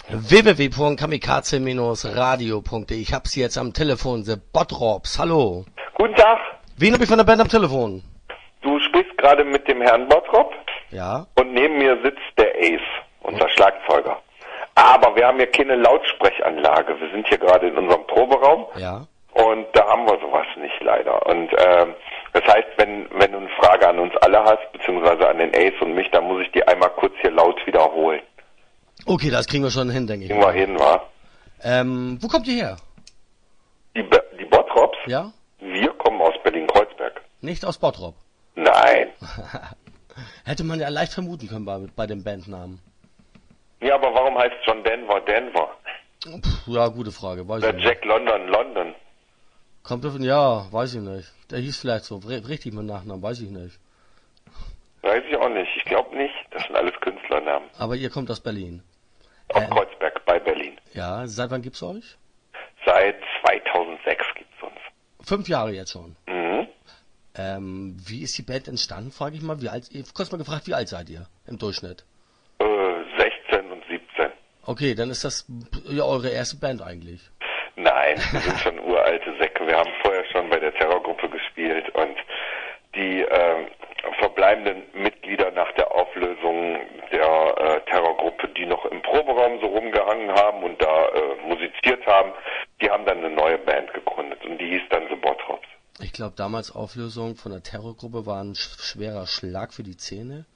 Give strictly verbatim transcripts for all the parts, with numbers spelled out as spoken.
w w w punkt kamikaze radio punkt de. Ich hab Sie jetzt am Telefon, The Bottrops. Hallo. Guten Tag. Wen hab ich von der Band am Telefon? Du sprichst gerade mit dem Herrn Bottrop. Ja. Und neben mir sitzt der Ace, unser Schlagzeuger. Aber wir haben hier keine Lautsprechanlage. Wir sind hier gerade in unserem Proberaum. Ja. Und da haben wir sowas nicht leider. Und ähm, das heißt, wenn wenn du eine Frage an uns alle hast, beziehungsweise an den Ace und mich, dann muss ich die einmal kurz hier laut wiederholen. Okay, das kriegen wir schon hin, denke ich. Kriegen wir hin, wa? Ähm, wo kommt ihr her? Die, Be die Bottrops? Ja? Wir kommen aus Berlin-Kreuzberg. Nicht aus Bottrop. Nein. Hätte man ja leicht vermuten können bei, bei dem Bandnamen. Ja, aber warum heißt John Denver Denver? Puh, ja, gute Frage. Weiß Oder ich Jack nicht. London London? Kommt davon, ja, weiß ich nicht. Der hieß vielleicht so, richtig mit Nachnamen, weiß ich nicht. Weiß ich auch nicht. Ich glaube nicht. Das sind alles Künstlernamen. Aber ihr kommt aus Berlin. Aus Ähm, Kreuzberg bei Berlin. Ja, seit wann gibt's euch? Seit zweitausendsechs gibt's uns. Fünf Jahre jetzt schon. Mhm. Ähm, wie ist die Band entstanden, frage ich mal. Wie alt, kurz mal gefragt, wie alt seid ihr im Durchschnitt? Äh, sechzehn und siebzehn. Okay, dann ist das ja eure erste Band eigentlich. Nein, wir sind schon uralte Säcke. Wir haben vorher schon bei der Terrorgruppe gespielt und die äh, verbleibenden Mitglieder nach der Auflösung der äh, Terrorgruppe, die noch im Proberaum so rumgehangen haben und da äh, musiziert haben, die haben dann eine neue Band gegründet und die hieß dann The Bottrops. Ich glaube, damals Auflösung von der Terrorgruppe war ein sch schwerer Schlag für die Szene.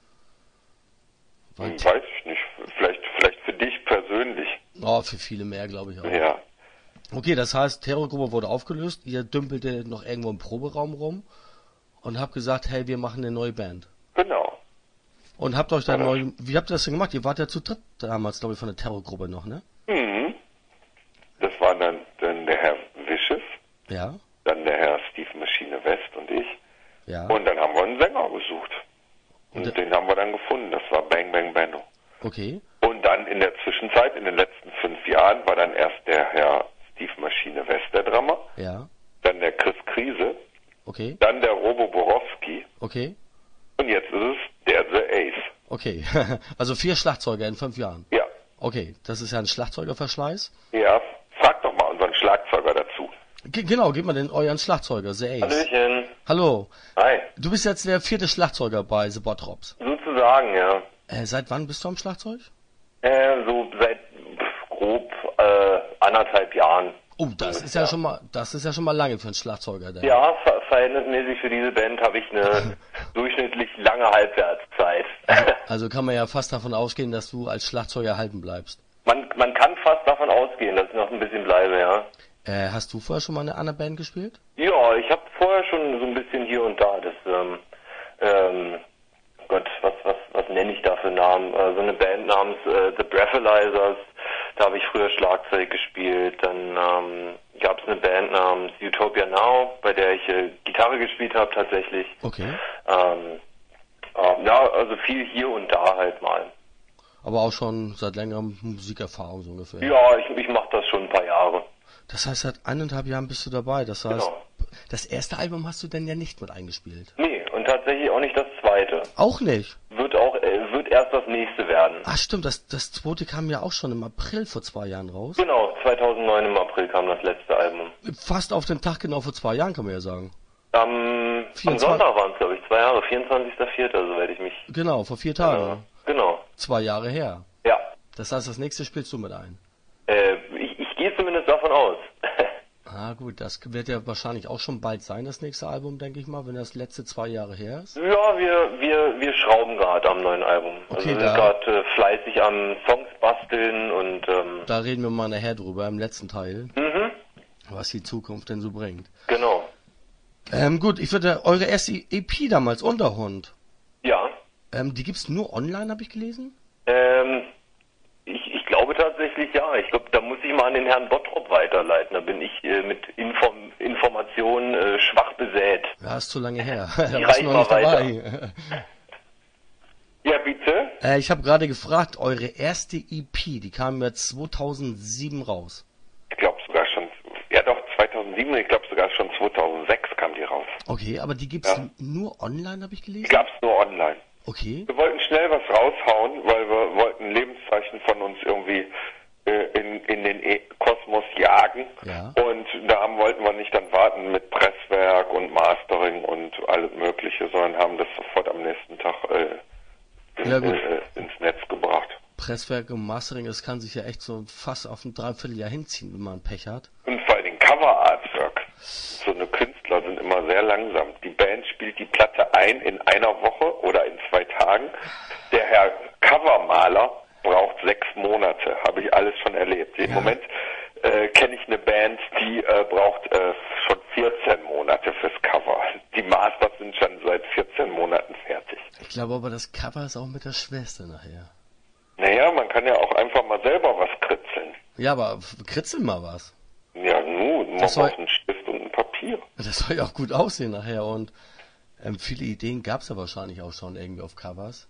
Weil Hm, weiß ich nicht. Vielleicht, vielleicht für dich persönlich. oh, für viele mehr, glaube ich auch. Ja. Okay, das heißt, Terrorgruppe wurde aufgelöst, ihr dümpelte noch irgendwo im Proberaum rum und habt gesagt, hey, wir machen eine neue Band. Genau. Und habt euch dann Ja. neu, wie habt ihr das denn gemacht? Ihr wart ja zu dritt damals, glaube ich, von der Terrorgruppe noch, ne? Mhm. Das war dann, dann der Herr Wisches, Ja, dann der Herr Steve Maschine West und ich. ja. Und dann haben wir einen Sänger gesucht. Und, Und den haben wir dann gefunden. Das war Bang Bang Benno. Okay, Und dann in der Zwischenzeit, in den letzten fünf Jahren, war dann erst der Herr Steve Maschine West der Drummer, ja, dann der Chris Krise, okay, dann der Robo Borowski okay, und jetzt ist es der The Ace. okay. Also vier Schlagzeuger in fünf Jahren. Ja. Okay, das ist ja ein Schlagzeugerverschleiß. Ja, frag doch mal unseren Schlagzeuger dazu. Ge genau, gebt mal den euren Schlagzeuger, The Ace. Hallöchen. Hallo, Hi. du bist jetzt der vierte Schlagzeuger bei The Bottrops. Sozusagen, ja. Äh, seit wann bist du am Schlagzeug? Äh, so seit pff, grob äh, anderthalb Jahren. Oh, das ist ja schon mal, das ist ja schon mal lange für einen Schlagzeuger. Denn. Ja, ver verhältnismäßig für diese Band habe ich eine durchschnittlich lange Halbwertszeit. Also kann man ja fast davon ausgehen, dass du als Schlagzeuger erhalten bleibst. man, man kann fast davon ausgehen, dass ich noch ein bisschen bleibe, ja. Äh, hast du vorher schon mal eine andere Band gespielt? Ja, ich habe vorher schon so ein bisschen hier und da das, ähm, ähm, Gott, was, was, was nenne ich da für Namen? Äh, so eine Band namens äh, The Breathalyzers, da habe ich früher Schlagzeug gespielt. Dann ähm, gab es eine Band namens Utopia Now, bei der ich äh, Gitarre gespielt habe tatsächlich. Okay. Ähm, äh, ja, also viel hier und da halt mal. Aber auch schon seit längerem Musikerfahrung so ungefähr. Ja, ich, ich mache das schon ein paar Jahre. Das heißt, seit eineinhalb Jahren bist du dabei. Das heißt, Genau. das erste Album hast du denn ja nicht mit eingespielt. Nee, und tatsächlich auch nicht das zweite. Auch nicht. Wird auch, äh, wird erst das nächste werden. Ach stimmt, das, das zweite kam ja auch schon im April vor zwei Jahren raus. Genau, zweitausendneun im April kam das letzte Album. Fast auf den Tag genau vor zwei Jahren, kann man ja sagen. Am, am vierundzwanzig Sonntag waren es, glaube ich, zwei Jahre, vierundzwanzigster vierter soweit ich mich... Genau, vor vier Tagen. Genau. Zwei Jahre her. Ja. Das heißt, das nächste spielst du mit ein. Äh, ich, ich gehe zumindest davon aus. Ah gut, das wird ja wahrscheinlich auch schon bald sein, das nächste Album, denke ich mal, wenn das letzte zwei Jahre her ist. Ja, wir, wir, wir schrauben gerade am neuen Album. Okay, also wir da- sind gerade äh, fleißig am Songs basteln und ähm, Da reden wir mal nachher drüber im letzten Teil, mhm, was die Zukunft denn so bringt. genau. Ähm, gut, ich würde eure erste E P damals, Unterhund, Ja. ähm, die gibt's nur online, habe ich gelesen? Ähm, ich, ich glaube tatsächlich ja. Ich glaube, da muss ich mal an den Herrn Bottrop weiterleiten. Da bin ich äh, mit Inform Informationen äh, schwach besät. Ja, ist zu lange her. Da Ich warst reich du noch mal nicht dabei. Ja, bitte? äh, ich habe gerade gefragt, eure erste E P, die kam ja zweitausendsieben raus. Ich glaube sogar schon, ja doch, zweitausendsieben, ich glaube sogar schon zweitausendsechs kam die raus. Okay, aber die gibt's Ja. nur online, habe ich Die gelesen? gab's nur online. Okay. Wir wollten schnell was raushauen, weil wir wollten ein Lebenszeichen von uns irgendwie äh, Tagen. Ja. Und da haben, wollten wir nicht dann warten mit Presswerk und Mastering und alles Mögliche, sondern haben das sofort am nächsten Tag äh, in, Ja, gut. äh, ins Netz gebracht. Presswerk und Mastering, das kann sich ja echt so fast auf ein Dreivierteljahr hinziehen, wenn man Pech hat. Und vor allem Cover-Artwork. So eine Künstler sind immer sehr langsam. Die Band spielt die Platte ein in einer Woche oder in zwei Tagen. Der Herr Covermaler braucht sechs Monate, habe ich alles schon erlebt. Im Ja. Moment äh, kenne ich eine Band, die äh, braucht äh, schon vierzehn Monate fürs Cover. Die Masters sind schon seit vierzehn Monaten fertig. Ich glaube aber, das Cover ist auch mit der Schwester nachher. Naja, man kann ja auch einfach mal selber was kritzeln. Ja, aber kritzel mal was. Ja, nun, man Das soll- braucht einen Stift und ein Papier. Das soll ja auch gut aussehen nachher und ähm, viele Ideen gab es ja wahrscheinlich auch schon irgendwie auf Covers.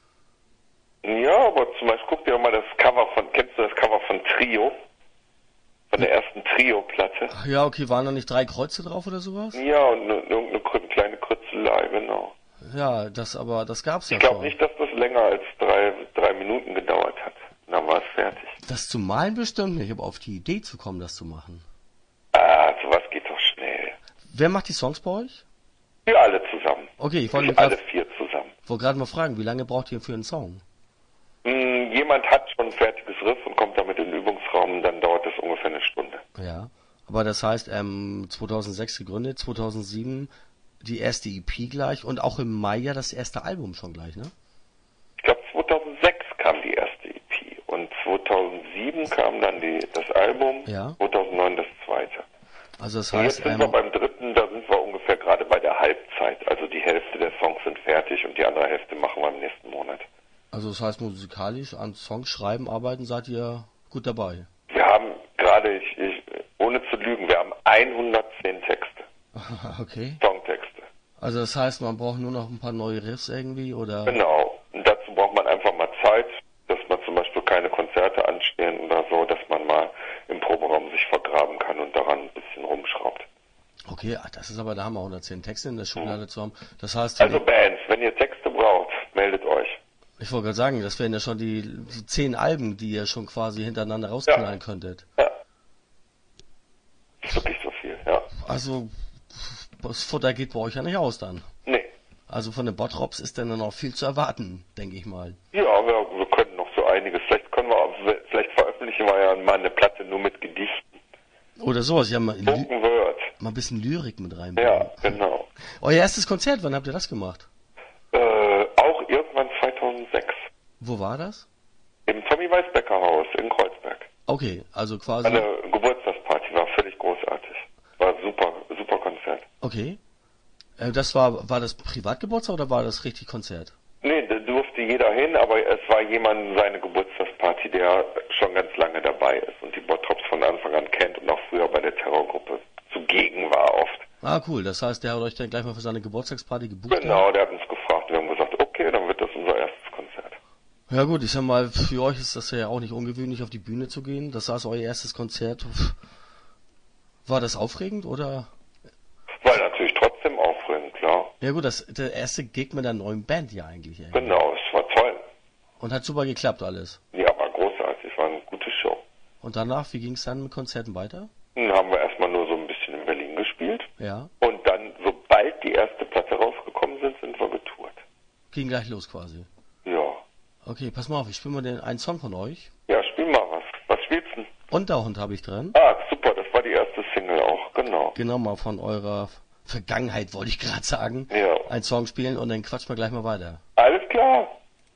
Ja, aber zum Beispiel guck dir mal das Cover von, kennst du das Cover von Trio? Von der ersten Trio-Platte? Ach ja, okay, waren da nicht drei Kreuze drauf oder sowas? Ja, und ne, irgendeine krü- kleine Kritzelei, genau. Ja, das aber, das gab's ja Ich glaube schon. nicht, dass das länger als drei, drei Minuten gedauert hat. Dann war es fertig. Das zu malen bestimmt nicht, aber auf die Idee zu kommen, das zu machen. Ah, sowas geht doch schnell. Wer macht die Songs bei euch? Wir alle zusammen. Okay, ich wollte Wir gerade alle vier zusammen. wollte gerade mal fragen, wie lange braucht ihr für einen Song? Hm, jemand hat schon ein fertiges Riff und kommt damit in den Übungsraum, dann dauert das ungefähr eine Stunde. Ja, aber das heißt, ähm, zweitausendsechs gegründet, zweitausendsieben die erste E P gleich und auch im Mai ja das erste Album schon gleich, ne? Ich glaube zweitausendsechs kam die erste E P und zweitausendsieben kam dann die, das Album, Ja. zweitausendneun das zweite. Also das Und jetzt heißt, sind wir ähm, beim dritten, da sind wir ungefähr gerade bei der Halbzeit. Also die Hälfte der Songs sind fertig und die andere Hälfte machen wir im nächsten Monat. also das heißt musikalisch an Songs schreiben, arbeiten, seid ihr gut dabei. Wir haben gerade, ich, ich, ohne zu lügen, wir haben hundertzehn Texte, Okay. Songtexte. Also das heißt, man braucht nur noch ein paar neue Riffs irgendwie oder? Genau. Und dazu braucht man einfach mal Zeit, dass man zum Beispiel keine Konzerte anstehen oder so, dass man mal im Proberaum sich vergraben kann und daran ein bisschen rumschraubt. Okay, ach, das ist aber der Hammer, hundertzehn Texte in der Schublade zu haben. Das heißt, Also Bands, wenn ihr Texte braucht, meldet euch. ich wollte gerade sagen, das wären ja schon die, die zehn Alben, die ihr schon quasi hintereinander rausknallen könntet. Ja. Ist wirklich so viel, ja. Also das Futter geht bei euch ja nicht aus dann. Nee. Also von den Bottrops ist dann noch viel zu erwarten, denke ich mal. Ja, wir, wir können noch so einiges. Vielleicht können wir, auch- vielleicht veröffentlichen wir ja mal eine Platte nur mit Gedichten. Oder sowas, ja mal, Ly Spoken Word. mal ein bisschen Lyrik mit reinbringen. Ja, genau. Euer erstes Konzert, wann habt ihr das gemacht? Äh, auch irgendwann zweitausendsechs. Wo war das? Im Tommy Weisbecker Haus in Kreuzberg. Okay, also quasi. Eine Geburtstagsparty war völlig großartig. War super, super Konzert. Okay. Äh, das war, war das Privatgeburtstag oder war das richtig Konzert? Nee, da durfte jeder hin, aber es war jemand seine Geburtstagsparty, der schon ganz lange dabei ist und die Bottrops von Anfang an kennt und auch früher bei der Terrorgruppe zugegen war oft. Ah, cool. Das heißt, der hat euch dann gleich mal für seine Geburtstagsparty gebucht. Genau, der hat uns gefragt, wir haben gesagt, okay, dann wird das unser erstes Konzert. Ja gut, ich sag mal, für euch ist das ja auch nicht ungewöhnlich, auf die Bühne zu gehen. Das heißt, euer erstes Konzert. War das aufregend oder? War natürlich trotzdem aufregend, klar. Ja gut, das der erste Gig mit der neuen Band ja eigentlich. Ey. Genau, es war toll. Und hat super geklappt alles. Ja, war großartig, war eine gute Show. Und danach, wie ging es dann mit Konzerten weiter? Dann haben wir erstmal nur so ein bisschen in Berlin gespielt. Ja. Und dann, sobald die erste Platte rausgekommen sind, sind wir getourt. Ging gleich los quasi. Ja. Okay, pass mal auf, ich spiele mal den einen Song von euch. Ja, spiel mal was. Was spielst du denn? Unterhund habe ich drin. Ah, super, das war die erste Single auch, genau. Genau mal von eurer Vergangenheit, wollte ich gerade sagen. Ja. Einen Song spielen und dann quatschen wir gleich mal weiter. Alles klar.